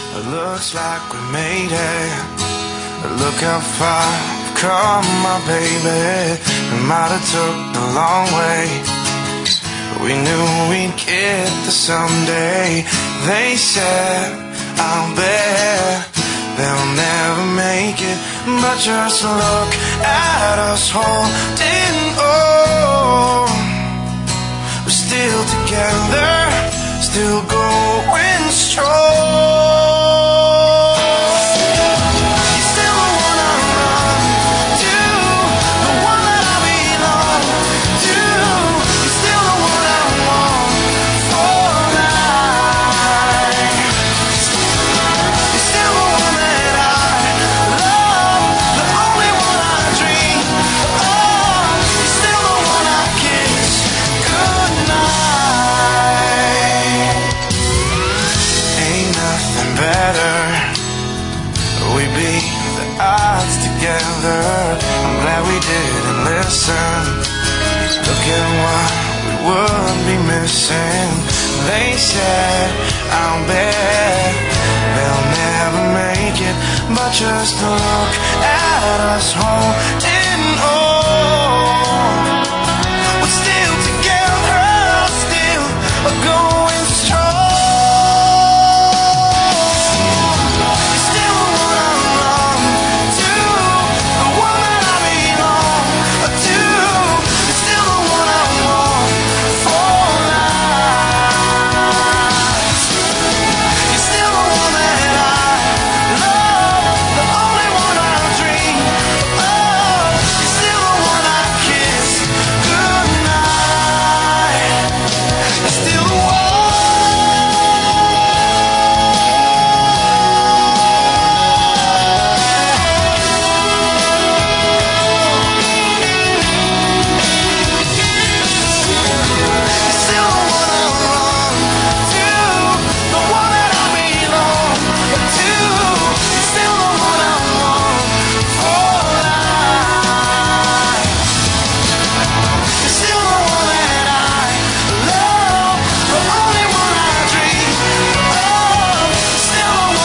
It looks like we made it. Look how far we've come, my baby. It might have took a long way, but we knew we'd get there someday. They said, I'll bet they'll never make it, but just look at us holding on. We're still together, still going strong. We beat the odds together. I'm glad we didn't listen. Look at what we would be missing. They said, I'll bet they'll never make it, but just look at us holding on. We're still together, still going strong.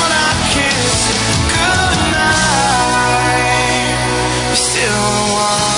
Still the one